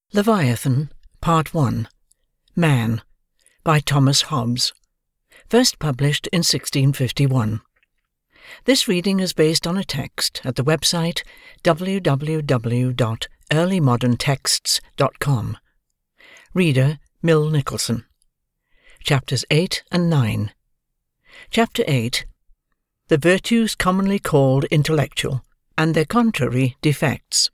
Leviathan, Part 1, Man, by Thomas Hobbes. First published in 1651. This reading is based on a text at the website www.earlymoderntexts.com. Reader, Mill Nicholson. Chapters 8 and 9. Chapter 8. The virtues commonly called intellectual, and their contrary defects.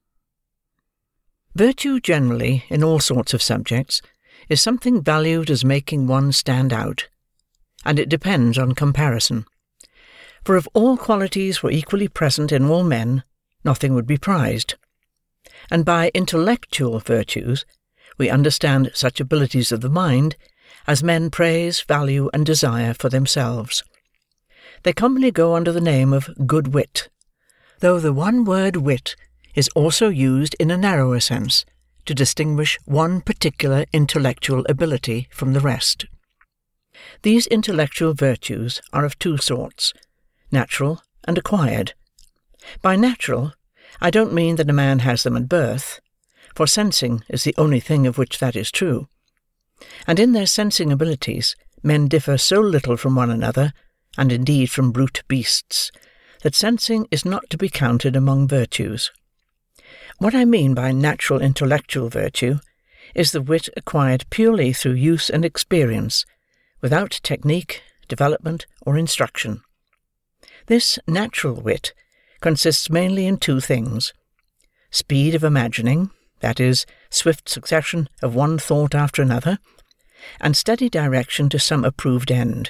Virtue generally, in all sorts of subjects, is something valued as making one stand out, and it depends on comparison. For if all qualities were equally present in all men, nothing would be prized. And by intellectual virtues, we understand such abilities of the mind as men praise, value, and desire for themselves. They commonly go under the name of good wit, though the one word wit is also used in a narrower sense to distinguish one particular intellectual ability from the rest. These intellectual virtues are of two sorts, natural and acquired. By natural, I don't mean that a man has them at birth, for sensing is the only thing of which that is true. And in their sensing abilities, men differ so little from one another, and indeed from brute beasts, that sensing is not to be counted among virtues. What I mean by natural intellectual virtue is the wit acquired purely through use and experience, without technique, development, or instruction. This natural wit consists mainly in two things: speed of imagining, that is, swift succession of one thought after another, and steady direction to some approved end.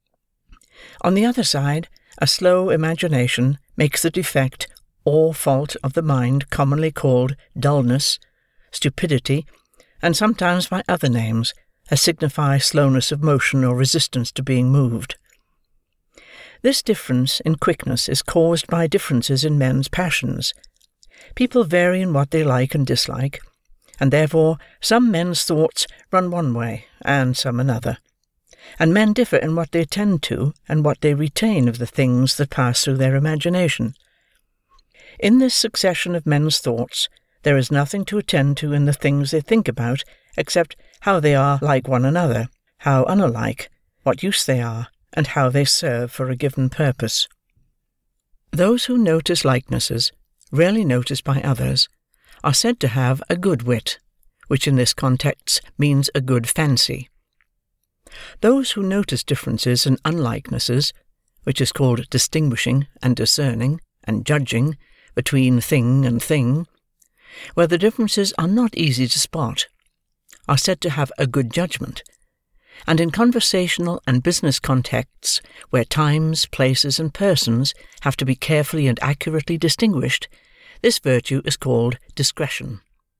On the other side, a slow imagination makes the defect or fault of the mind commonly called dullness, stupidity, and sometimes by other names, as signify slowness of motion or resistance to being moved. This difference in quickness is caused by differences in men's passions. People vary in what they like and dislike, and therefore some men's thoughts run one way and some another, and men differ in what they tend to and what they retain of the things that pass through their imagination. In this succession of men's thoughts, there is nothing to attend to in the things they think about, except how they are like one another, how unalike, what use they are, and how they serve for a given purpose. Those who notice likenesses, rarely noticed by others, are said to have a good wit, which in this context means a good fancy. Those who notice differences and unlikenesses, which is called distinguishing and discerning and judging between thing and thing, where the differences are not easy to spot, are said to have a good judgment, and in conversational and business contexts, where times, places, and persons have to be carefully and accurately distinguished, this virtue is called discretion.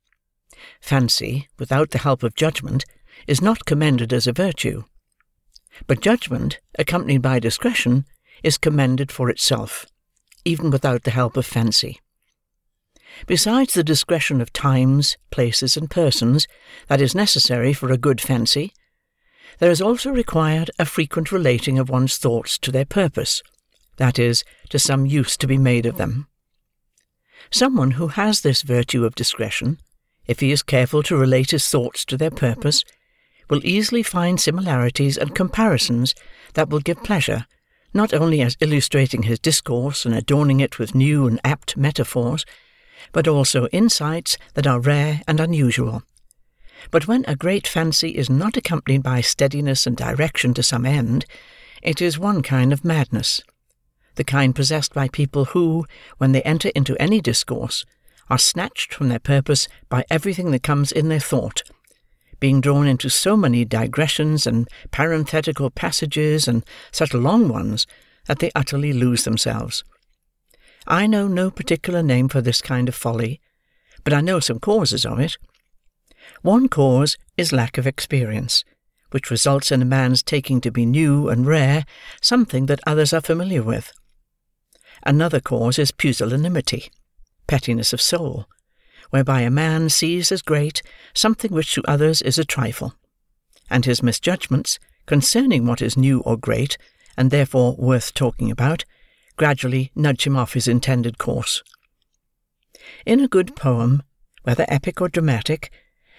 Fancy, without the help of judgment, is not commended as a virtue, but judgment, accompanied by discretion, is commended for itself, even without the help of fancy. Besides the discretion of times, places, and persons that is necessary for a good fancy, there is also required a frequent relating of one's thoughts to their purpose, that is, to some use to be made of them. Someone who has this virtue of discretion, if he is careful to relate his thoughts to their purpose, will easily find similarities and comparisons that will give pleasure, not only as illustrating his discourse and adorning it with new and apt metaphors, but also insights that are rare and unusual. But when a great fancy is not accompanied by steadiness and direction to some end, it is one kind of madness, the kind possessed by people who, when they enter into any discourse, are snatched from their purpose by everything that comes in their thought, being drawn into so many digressions and parenthetical passages and such long ones that they utterly lose themselves. I know no particular name for this kind of folly, but I know some causes of it. One cause is lack of experience, which results in a man's taking to be new and rare something that others are familiar with. Another cause is pusillanimity, pettiness of soul, whereby a man sees as great something which to others is a trifle, and his misjudgments concerning what is new or great, and therefore worth talking about, gradually nudge him off his intended course. In a good poem, whether epic or dramatic,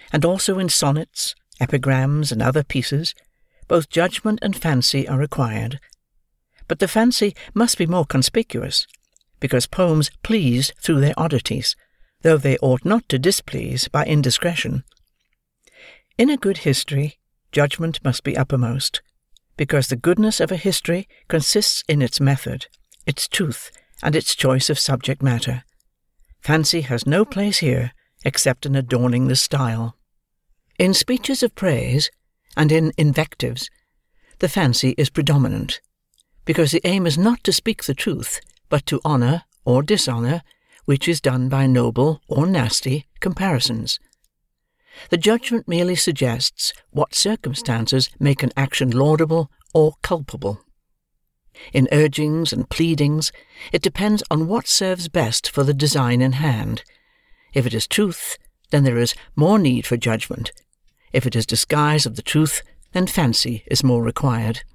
and also in sonnets, epigrams, and other pieces, both judgment and fancy are required. But the fancy must be more conspicuous, because poems please through their oddities, though they ought not to displease by indiscretion. In a good history, judgment must be uppermost, because the goodness of a history consists in its method, its truth, and its choice of subject matter. Fancy has no place here except in adorning the style. In speeches of praise, and in invectives, the fancy is predominant, because the aim is not to speak the truth, but to honour or dishonour, which is done by noble or nasty comparisons. The judgment merely suggests what circumstances make an action laudable or culpable. In urgings and pleadings, it depends on what serves best for the design in hand. If it is truth, then there is more need for judgment. If it is disguise of the truth, then fancy is more required.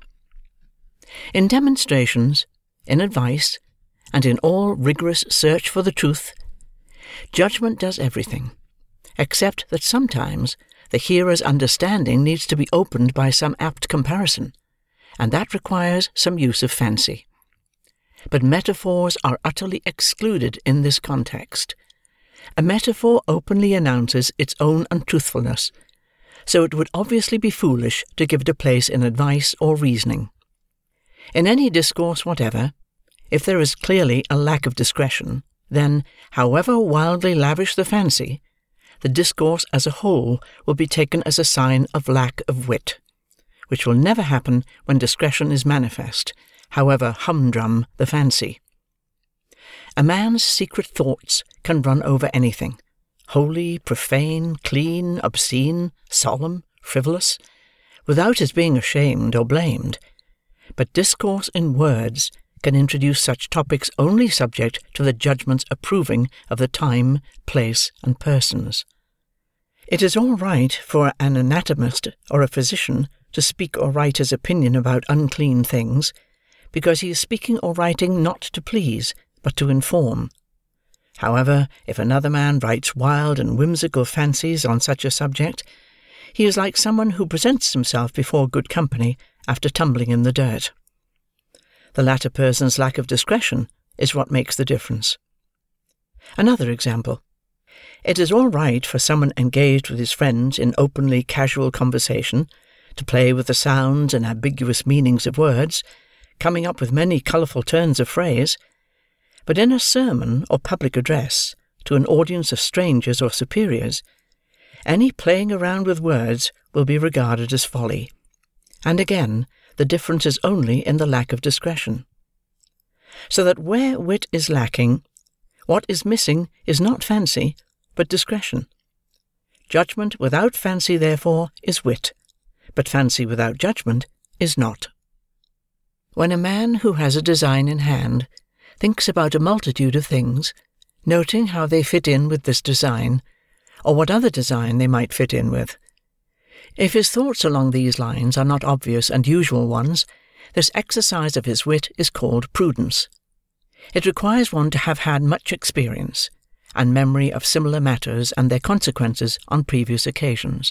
In demonstrations, in advice, and in all rigorous search for the truth, judgment does everything, except that sometimes the hearer's understanding needs to be opened by some apt comparison, and that requires some use of fancy. But metaphors are utterly excluded in this context. A metaphor openly announces its own untruthfulness, so it would obviously be foolish to give it a place in advice or reasoning. In any discourse whatever, if there is clearly a lack of discretion, then, however wildly lavish the fancy, the discourse as a whole will be taken as a sign of lack of wit, which will never happen when discretion is manifest, however humdrum the fancy. A man's secret thoughts can run over anything, holy, profane, clean, obscene, solemn, frivolous, without his being ashamed or blamed. But discourse in words can introduce such topics only subject to the judgments approving of the time, place, and persons. It is all right for an anatomist or a physician to speak or write his opinion about unclean things, because he is speaking or writing not to please, but to inform. However, if another man writes wild and whimsical fancies on such a subject, he is like someone who presents himself before good company after tumbling in the dirt. The latter person's lack of discretion is what makes the difference. Another example. It is all right for someone engaged with his friends in openly casual conversation to play with the sounds and ambiguous meanings of words, coming up with many colourful turns of phrase, but in a sermon or public address to an audience of strangers or superiors, any playing around with words will be regarded as folly, and again the difference is only in the lack of discretion. So that where wit is lacking, what is missing is not fancy, but discretion. Judgment without fancy, therefore, is wit, but fancy without judgment is not. When a man who has a design in hand thinks about a multitude of things, noting how they fit in with this design, or what other design they might fit in with, if his thoughts along these lines are not obvious and usual ones, this exercise of his wit is called prudence. It requires one to have had much experience, and memory of similar matters and their consequences on previous occasions.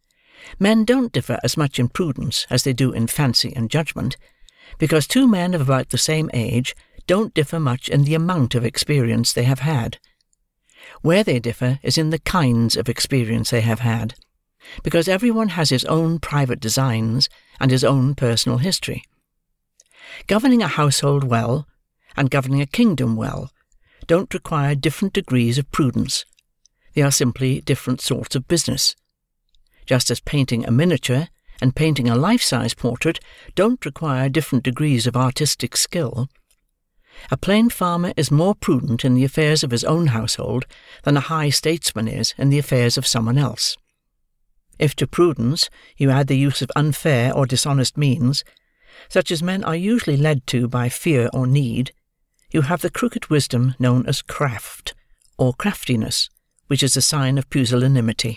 Men don't differ as much in prudence as they do in fancy and judgment, because two men of about the same age don't differ much in the amount of experience they have had. Where they differ is in the kinds of experience they have had, because everyone has his own private designs and his own personal history. Governing a household well, and governing a kingdom well, don't require different degrees of prudence. They are simply different sorts of business. Just as painting a miniature and painting a life-size portrait don't require different degrees of artistic skill, a plain farmer is more prudent in the affairs of his own household than a high statesman is in the affairs of someone else. If to prudence you add the use of unfair or dishonest means, such as men are usually led to by fear or need, you have the crooked wisdom known as craft, or craftiness, which is a sign of pusillanimity.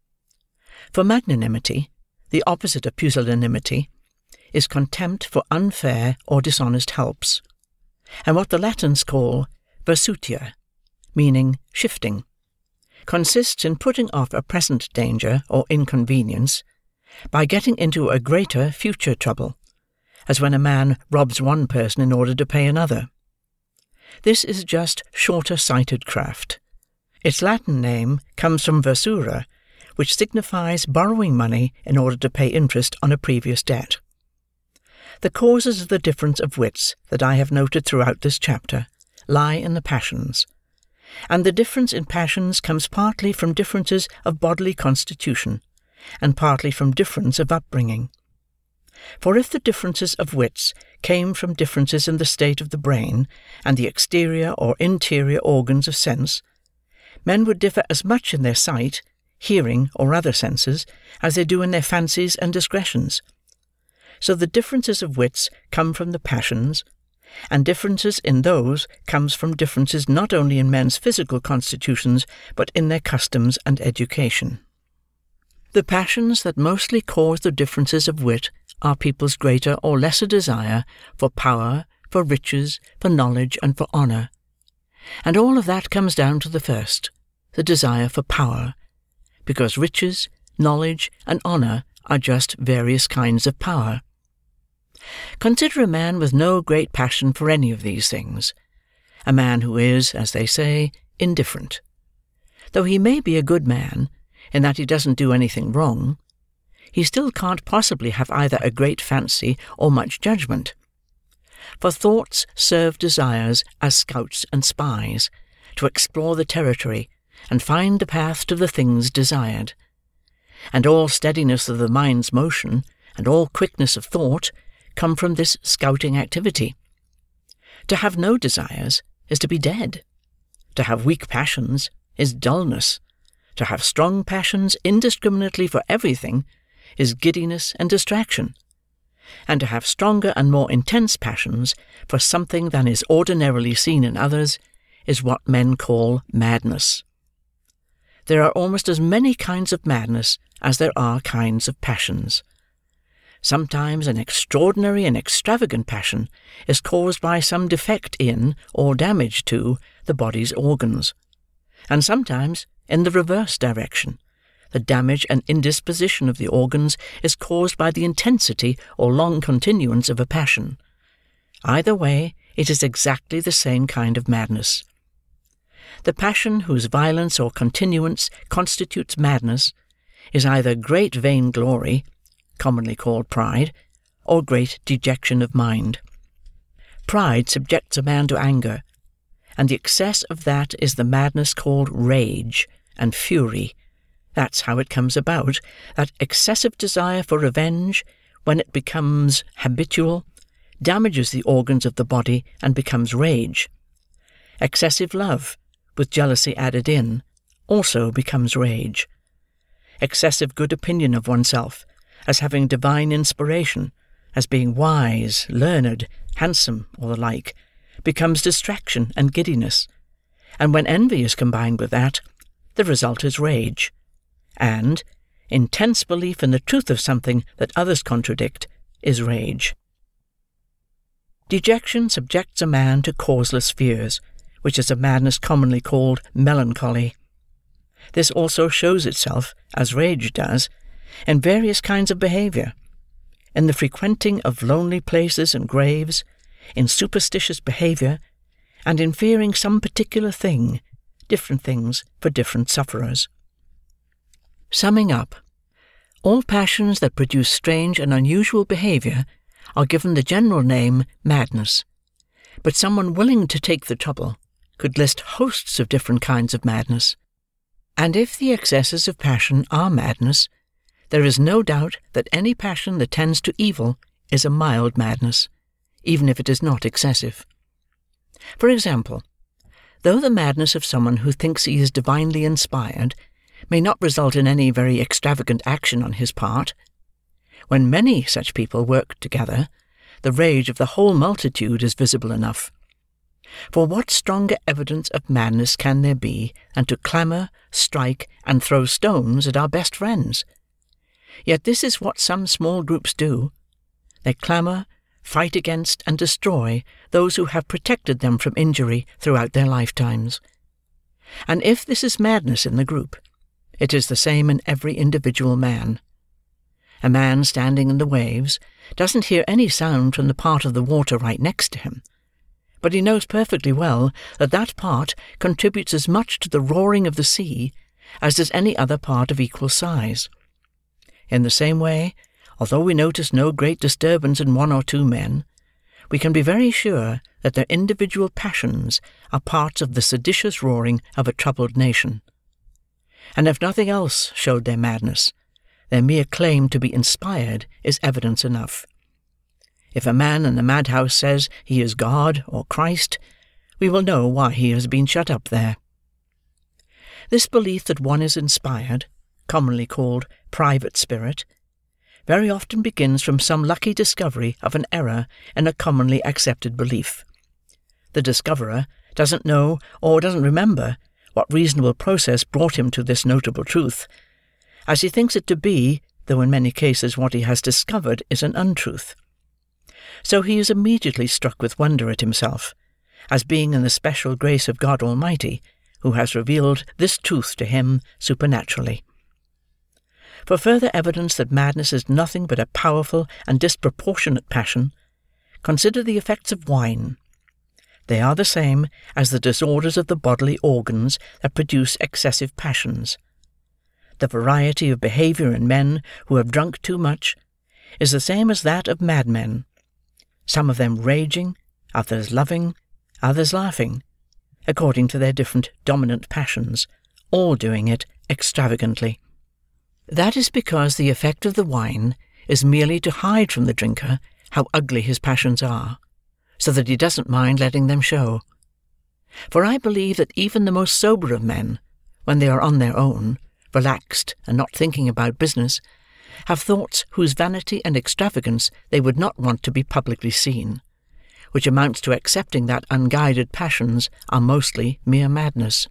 For magnanimity, the opposite of pusillanimity, is contempt for unfair or dishonest helps, and what the Latins call versutia, meaning shifting, consists in putting off a present danger or inconvenience by getting into a greater future trouble, as when a man robs one person in order to pay another. This is just shorter-sighted craft. Its Latin name comes from versura, which signifies borrowing money in order to pay interest on a previous debt. The causes of the difference of wits that I have noted throughout this chapter lie in the passions, and the difference in passions comes partly from differences of bodily constitution, and partly from difference of upbringing. For if the differences of wits came from differences in the state of the brain and the exterior or interior organs of sense, men would differ as much in their sight, hearing, or other senses, as they do in their fancies and discretions. So the differences of wits come from the passions, and differences in those comes from differences not only in men's physical constitutions, but in their customs and education. The passions that mostly cause the differences of wit are people's greater or lesser desire for power, for riches, for knowledge, and for honour. And all of that comes down to the first, the desire for power, because riches, knowledge, and honour are just various kinds of power. Consider a man with no great passion for any of these things, a man who is, as they say, indifferent. Though he may be a good man, in that he doesn't do anything wrong, he still can't possibly have either a great fancy or much judgment. For thoughts serve desires as scouts and spies, to explore the territory and find the path to the things desired. And all steadiness of the mind's motion, and all quickness of thought, come from this scouting activity. To have no desires is to be dead. To have weak passions is dullness. To have strong passions indiscriminately for everything is giddiness and distraction. And to have stronger and more intense passions for something than is ordinarily seen in others is what men call madness. There are almost as many kinds of madness as there are kinds of passions. Sometimes an extraordinary and extravagant passion is caused by some defect in, or damage to, the body's organs, and sometimes in the reverse direction. The damage and indisposition of the organs is caused by the intensity or long continuance of a passion. Either way, it is exactly the same kind of madness. The passion whose violence or continuance constitutes madness is either great vainglory, commonly called pride, or great dejection of mind. Pride subjects a man to anger, and the excess of that is the madness called rage and fury. That's how it comes about, that excessive desire for revenge, when it becomes habitual, damages the organs of the body and becomes rage. Excessive love, with jealousy added in, also becomes rage. Excessive good opinion of oneself, as having divine inspiration, as being wise, learned, handsome, or the like, becomes distraction and giddiness, and when envy is combined with that, the result is rage, and intense belief in the truth of something that others contradict is rage. Dejection subjects a man to causeless fears, which is a madness commonly called melancholy. This also shows itself, as rage does, in various kinds of behaviour, in the frequenting of lonely places and graves, in superstitious behaviour, and in fearing some particular thing, different things for different sufferers. Summing up, all passions that produce strange and unusual behaviour are given the general name madness, but someone willing to take the trouble could list hosts of different kinds of madness. And if the excesses of passion are madness, there is no doubt that any passion that tends to evil is a mild madness, even if it is not excessive. For example, though the madness of someone who thinks he is divinely inspired may not result in any very extravagant action on his part, when many such people work together, the rage of the whole multitude is visible enough. For what stronger evidence of madness can there be than to clamour, strike, and throw stones at our best friends? Yet this is what some small groups do. They clamour, fight against, and destroy those who have protected them from injury throughout their lifetimes. And if this is madness in the group, it is the same in every individual man. A man standing in the waves doesn't hear any sound from the part of the water right next to him, but he knows perfectly well that that part contributes as much to the roaring of the sea as does any other part of equal size. In the same way, although we notice no great disturbance in one or two men, we can be very sure that their individual passions are parts of the seditious roaring of a troubled nation. And if nothing else showed their madness, their mere claim to be inspired is evidence enough. If a man in the madhouse says he is God or Christ, we will know why he has been shut up there. This belief that one is inspired, commonly called private spirit, very often begins from some lucky discovery of an error in a commonly accepted belief. The discoverer doesn't know or doesn't remember what reasonable process brought him to this notable truth, as he thinks it to be, though in many cases what he has discovered is an untruth. So he is immediately struck with wonder at himself, as being in the special grace of God Almighty, who has revealed this truth to him supernaturally. For further evidence that madness is nothing but a powerful and disproportionate passion, consider the effects of wine. They are the same as the disorders of the bodily organs that produce excessive passions. The variety of behaviour in men who have drunk too much is the same as that of madmen, some of them raging, others loving, others laughing, according to their different dominant passions, all doing it extravagantly. That is because the effect of the wine is merely to hide from the drinker how ugly his passions are, so that he doesn't mind letting them show. For I believe that even the most sober of men, when they are on their own, relaxed and not thinking about business, have thoughts whose vanity and extravagance they would not want to be publicly seen, which amounts to accepting that unguided passions are mostly mere madness.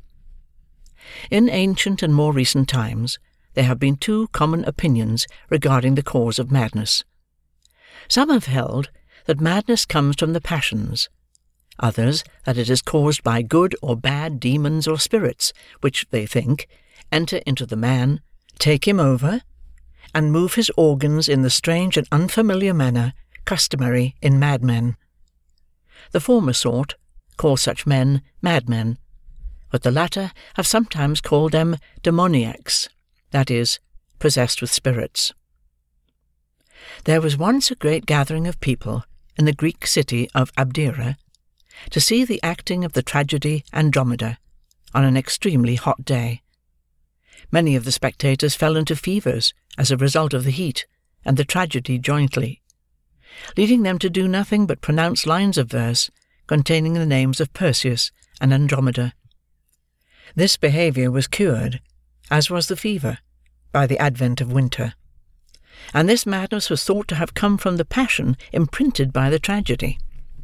In ancient and more recent times, there have been two common opinions regarding the cause of madness. Some have held that madness comes from the passions, others that it is caused by good or bad demons or spirits, which, they think, enter into the man, take him over, and move his organs in the strange and unfamiliar manner customary in madmen. The former sort call such men madmen, but the latter have sometimes called them demoniacs, that is, possessed with spirits. There was once a great gathering of people in the Greek city of Abdera to see the acting of the tragedy Andromeda on an extremely hot day. Many of the spectators fell into fevers as a result of the heat and the tragedy jointly, leading them to do nothing but pronounce lines of verse containing the names of Perseus and Andromeda. This behaviour was cured, as was the fever, by the advent of winter, and this madness was thought to have come from the passion imprinted by the tragedy.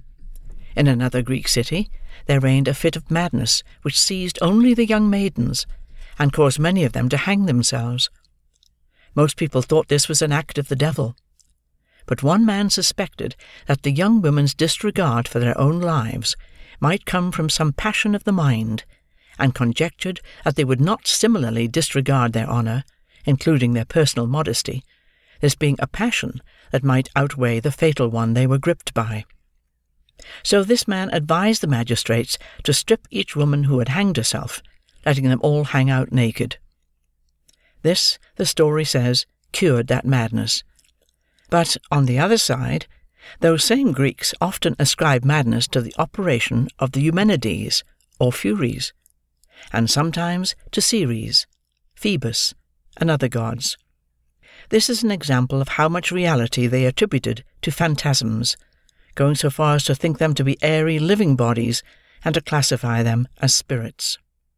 In another Greek city there reigned a fit of madness which seized only the young maidens, and caused many of them to hang themselves. Most people thought this was an act of the devil, but one man suspected that the young women's disregard for their own lives might come from some passion of the mind, and conjectured that they would not similarly disregard their honour, including their personal modesty, this being a passion that might outweigh the fatal one they were gripped by. So this man advised the magistrates to strip each woman who had hanged herself, letting them all hang out naked. This, the story says, cured that madness. But, on the other side, those same Greeks often ascribe madness to the operation of the Eumenides, or Furies, and sometimes to Ceres, Phoebus, and other gods. This is an example of how much reality they attributed to phantasms, going so far as to think them to be airy living bodies, and to classify them as spirits.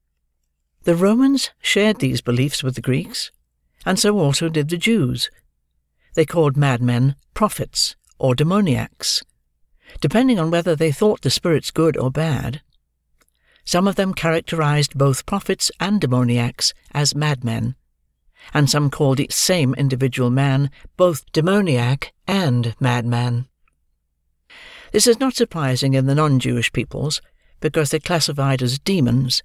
The Romans shared these beliefs with the Greeks, and so also did the Jews. They called madmen prophets or demoniacs, depending on whether they thought the spirits good or bad. Some of them characterized both prophets and demoniacs as madmen, and some called each same individual man both demoniac and madman. This is not surprising in the non-Jewish peoples, because they classified as demons,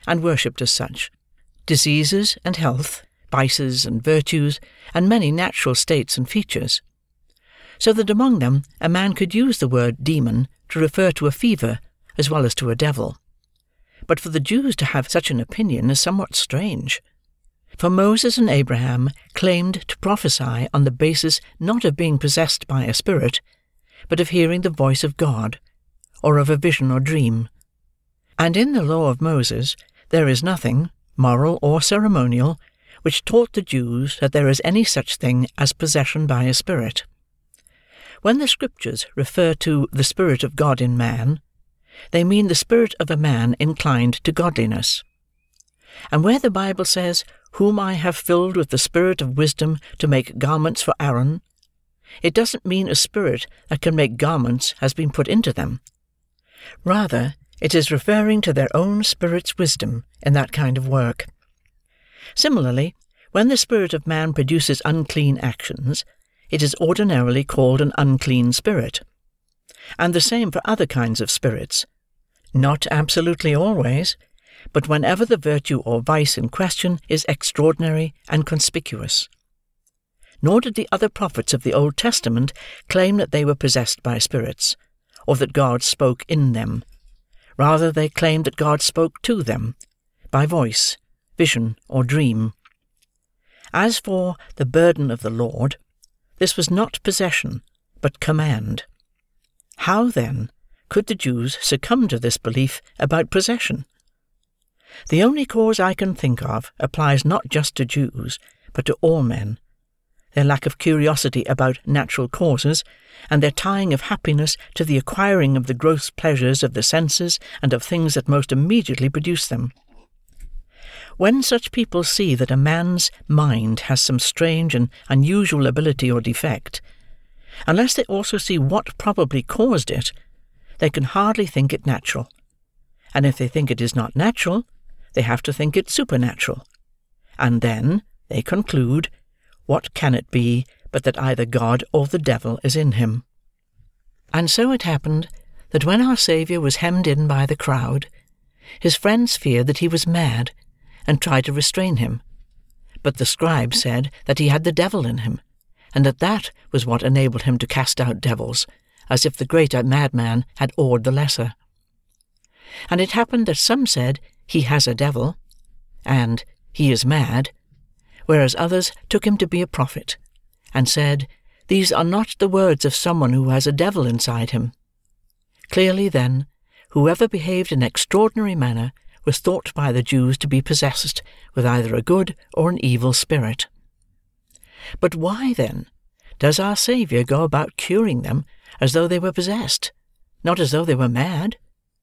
and worshipped as such. Diseases and health, vices and virtues, and many natural states and features. So that among them a man could use the word demon to refer to a fever as well as to a devil. But for the Jews to have such an opinion is somewhat strange. For Moses and Abraham claimed to prophesy on the basis not of being possessed by a spirit, but of hearing the voice of God, or of a vision or dream. And in the law of Moses there is nothing, moral or ceremonial, which taught the Jews that there is any such thing as possession by a spirit. When the Scriptures refer to the Spirit of God in man, they mean the spirit of a man inclined to godliness. And where the Bible says, "Whom I have filled with the spirit of wisdom to make garments for Aaron," it doesn't mean a spirit that can make garments has been put into them. Rather, it is referring to their own spirit's wisdom in that kind of work. Similarly, when the spirit of man produces unclean actions, it is ordinarily called an unclean spirit. And the same for other kinds of spirits. Not absolutely always, but whenever the virtue or vice in question is extraordinary and conspicuous. Nor did the other prophets of the Old Testament claim that they were possessed by spirits, or that God spoke in them. Rather, they claimed that God spoke to them, by voice, vision, or dream. As for the burden of the Lord, this was not possession, but command. How, then, could the Jews succumb to this belief about possession? The only cause I can think of applies not just to Jews, but to all men. Their lack of curiosity about natural causes, and their tying of happiness to the acquiring of the gross pleasures of the senses and of things that most immediately produce them. When such people see that a man's mind has some strange and unusual ability or defect, unless they also see what probably caused it, they can hardly think it natural. And if they think it is not natural, they have to think it supernatural. And then, they conclude, what can it be but that either God or the devil is in him? And so it happened that when our Saviour was hemmed in by the crowd, his friends feared that he was mad, and tried to restrain him. But the scribes said that he had the devil in him, and that was what enabled him to cast out devils, as if the greater madman had awed the lesser. And it happened that some said, "He has a devil," and "He is mad," whereas others took him to be a prophet, and said, "These are not the words of someone who has a devil inside him." Clearly, then, whoever behaved in extraordinary manner was thought by the Jews to be possessed with either a good or an evil spirit. But why, then, does our Saviour go about curing them as though they were possessed, not as though they were mad?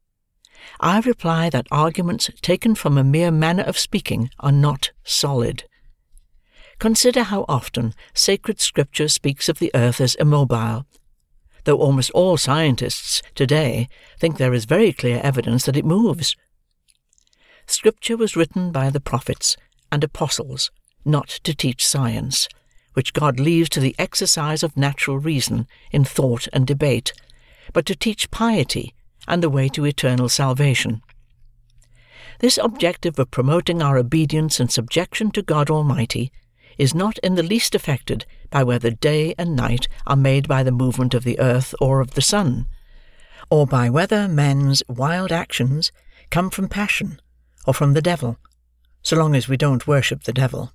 I reply that arguments taken from a mere manner of speaking are not solid. Consider how often sacred Scripture speaks of the earth as immobile, though almost all scientists today think there is very clear evidence that it moves. Scripture was written by the prophets and apostles not to teach science, which God leaves to the exercise of natural reason in thought and debate, but to teach piety and the way to eternal salvation. This objective of promoting our obedience and subjection to God Almighty is not in the least affected by whether day and night are made by the movement of the earth or of the sun, or by whether men's wild actions come from passion or from the devil, so long as we don't worship the devil.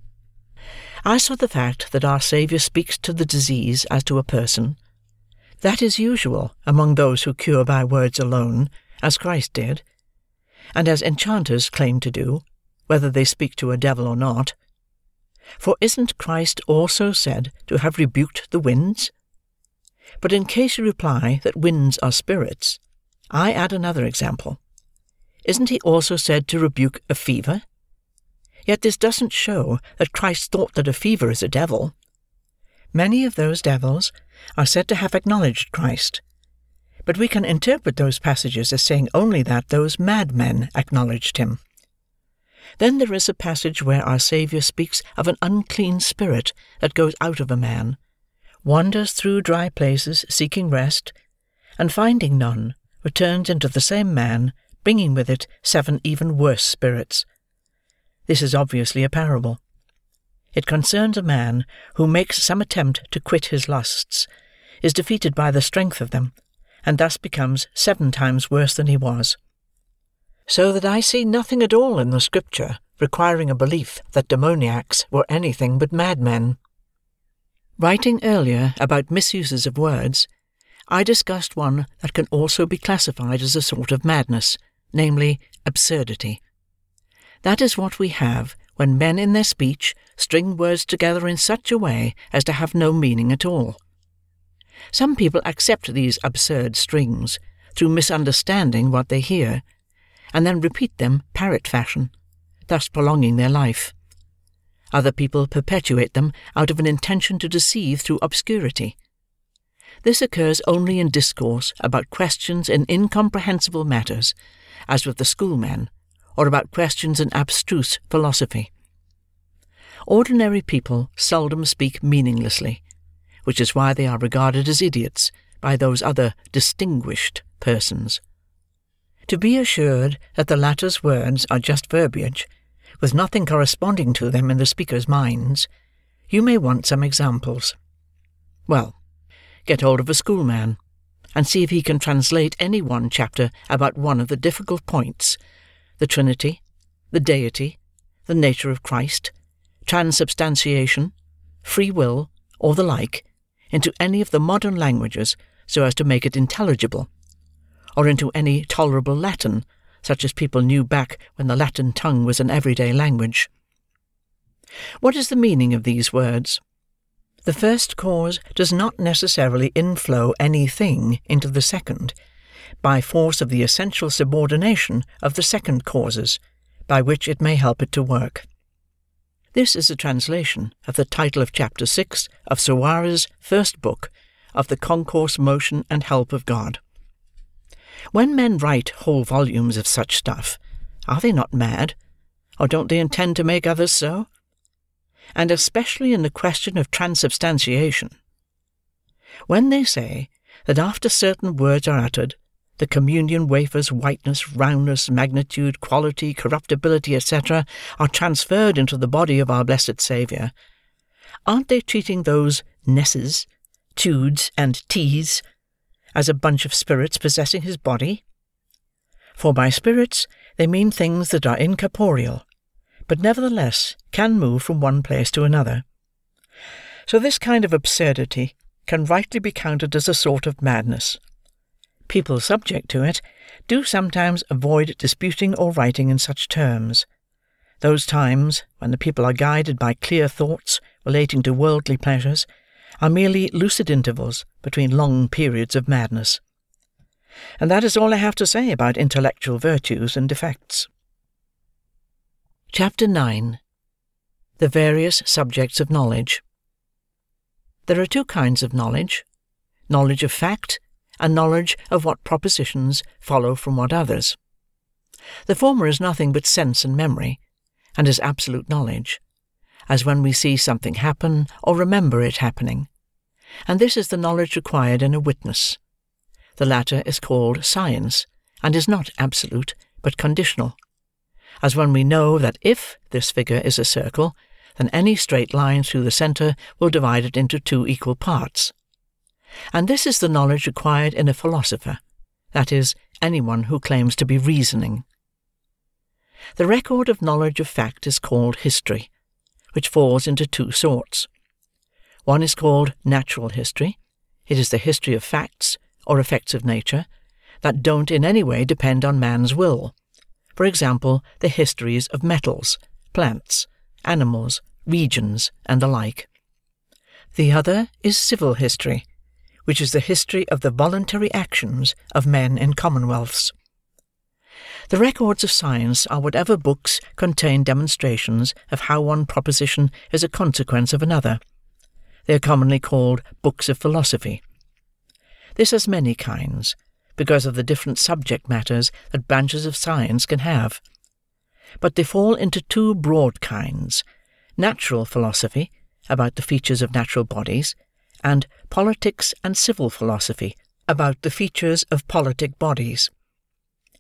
As for the fact that our Saviour speaks to the disease as to a person, that is usual among those who cure by words alone, as Christ did, and as enchanters claim to do, whether they speak to a devil or not. For isn't Christ also said to have rebuked the winds? But in case you reply that winds are spirits, I add another example. Isn't he also said to rebuke a fever? Yet this doesn't show that Christ thought that a fever is a devil. Many of those devils are said to have acknowledged Christ, but we can interpret those passages as saying only that those madmen acknowledged him. Then there is a passage where our Saviour speaks of an unclean spirit that goes out of a man, wanders through dry places seeking rest, and finding none, returns into the same man, bringing with it 7 even worse spirits. This is obviously a parable. It concerns a man who makes some attempt to quit his lusts, is defeated by the strength of them, and thus becomes 7 times worse than he was. So that I see nothing at all in the Scripture requiring a belief that demoniacs were anything but madmen. Writing earlier about misuses of words, I discussed one that can also be classified as a sort of madness, namely absurdity. That is what we have when men in their speech string words together in such a way as to have no meaning at all. Some people accept these absurd strings through misunderstanding what they hear, and then repeat them parrot fashion, thus prolonging their life. Other people perpetuate them out of an intention to deceive through obscurity. This occurs only in discourse about questions in incomprehensible matters, as with the schoolmen, or about questions in abstruse philosophy. Ordinary people seldom speak meaninglessly, which is why they are regarded as idiots by those other distinguished persons. To be assured that the latter's words are just verbiage, with nothing corresponding to them in the speaker's minds, you may want some examples. Well, get hold of a schoolman, and see if he can translate any one chapter about one of the difficult points, the Trinity, the Deity, the nature of Christ, transubstantiation, free will, or the like, into any of the modern languages so as to make it intelligible, or into any tolerable Latin, such as people knew back when the Latin tongue was an everyday language. What is the meaning of these words? The first cause does not necessarily inflow anything into the second, by force of the essential subordination of the second causes, by which it may help it to work. This is a translation of the title of Chapter 6 of Suarez's first book of The Concourse, Motion, and Help of God. When men write whole volumes of such stuff, are they not mad, or don't they intend to make others so? And especially in the question of transubstantiation. When they say that after certain words are uttered, the communion wafer's whiteness, roundness, magnitude, quality, corruptibility, etc., are transferred into the body of our blessed Saviour, aren't they treating those nesses, tudes, and teas as a bunch of spirits possessing his body? For by spirits they mean things that are incorporeal, but nevertheless can move from one place to another. So this kind of absurdity can rightly be counted as a sort of madness. People subject to it do sometimes avoid disputing or writing in such terms. Those times, when the people are guided by clear thoughts relating to worldly pleasures, are merely lucid intervals between long periods of madness. And that is all I have to say about intellectual virtues and defects. Chapter 9. The various subjects of knowledge. There are 2 kinds of knowledge: knowledge of fact, and knowledge of what propositions follow from what others. The former is nothing but sense and memory, and is absolute knowledge, as when we see something happen or remember it happening, and this is the knowledge required in a witness. The latter is called science, and is not absolute, but conditional, as when we know that if this figure is a circle, then any straight line through the centre will divide it into 2 equal parts. And this is the knowledge required in a philosopher, that is, anyone who claims to be reasoning. The record of knowledge of fact is called history, which falls into 2 sorts. One is called natural history. It is the history of facts, or effects of nature, that don't in any way depend on man's will. For example, the histories of metals, plants, animals, regions, and the like. The other is civil history, which is the history of the voluntary actions of men in commonwealths. The records of science are whatever books contain demonstrations of how one proposition is a consequence of another. They are commonly called books of philosophy. This has many kinds, because of the different subject matters that branches of science can have. But they fall into 2 broad kinds: natural philosophy, about the features of natural bodies, and politics and civil philosophy, about the features of politic bodies.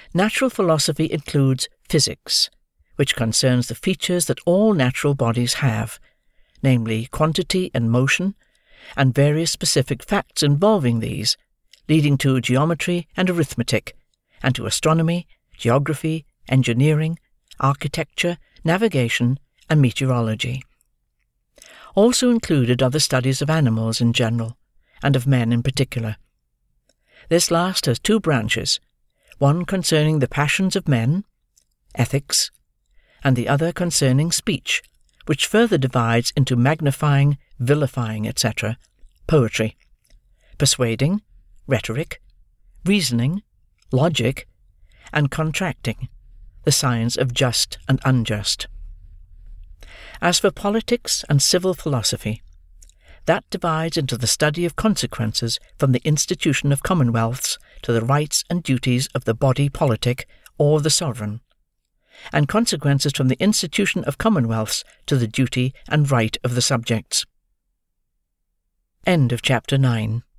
Natural philosophy includes physics, which concerns the features that all natural bodies have, namely quantity and motion, and various specific facts involving these, leading to geometry and arithmetic, and to astronomy, geography, engineering, architecture, navigation, and meteorology. Also included are the studies of animals in general, and of men in particular. This last has two branches, one concerning the passions of men, ethics, and the other concerning speech, which further divides into magnifying, vilifying, etc., poetry, persuading, rhetoric, reasoning, logic, and contracting, the science of just and unjust. As for politics and civil philosophy, that divides into the study of consequences from the institution of commonwealths to the rights and duties of the body politic or the sovereign, and consequences from the institution of commonwealths to the duty and right of the subjects. End of chapter 9.